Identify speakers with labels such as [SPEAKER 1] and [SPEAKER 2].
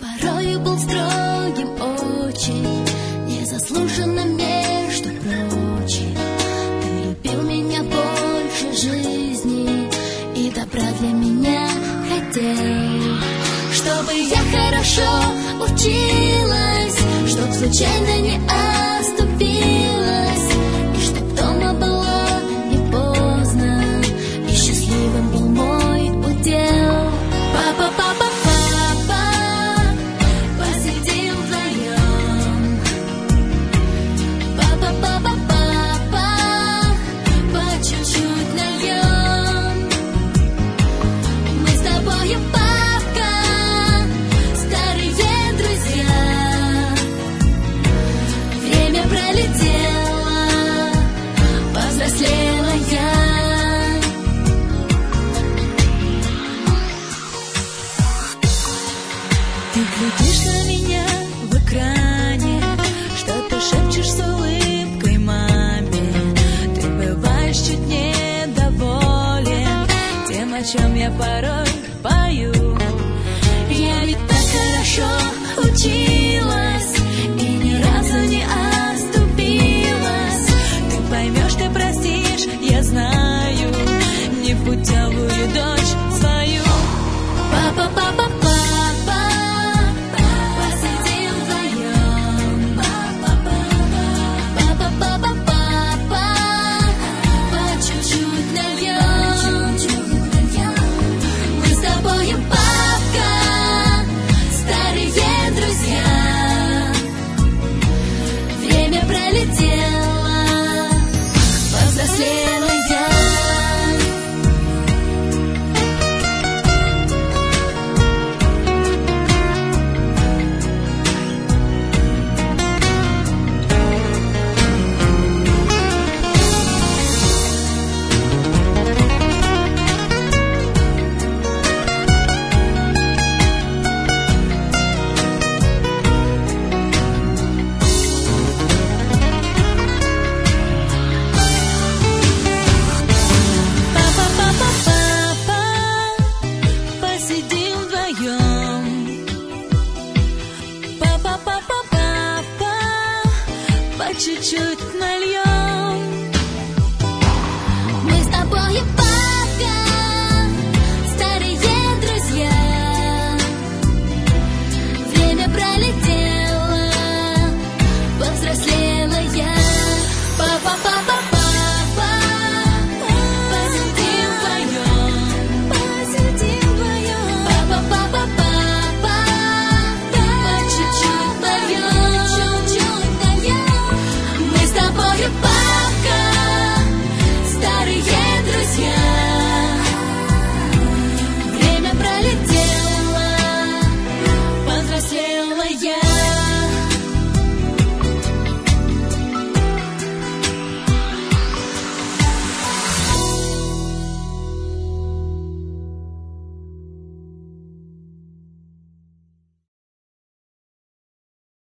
[SPEAKER 1] Порою был строгим очень, незаслуженно, между прочим. Ты любил меня больше жизни и добра для меня хотел. Чтобы я хорошо училась, чтоб случайно не оступилась, и чтоб дома было не поздно, и счастливым был мой удел. Папа, папа, папа, посидим вдвоем. Папа, папа, папа, по чуть-чуть нальем. Мы с тобою, папка, старые друзья. Время пролетело, повзрослела я. Ты глядишь на меня в экране, что-то шепчешь с улыбкой маме. Ты бываешь чуть недоволен тем, о чем я порой пою. Я ведь так хорошо училась и ни разу не оступилась. Ты поймешь, ты простишь, я знаю, непутевую дочь свою. Папа, папа, папа, посидим вдвоем. Папа, папа, папа, по чуть-чуть нальем. Мы с тобою, папка, старые друзья. Время пролетело, повзрослела я. Папа, папа, папа, посидим вдвоем. Папа, папа, папа, по чуть-чуть нальем.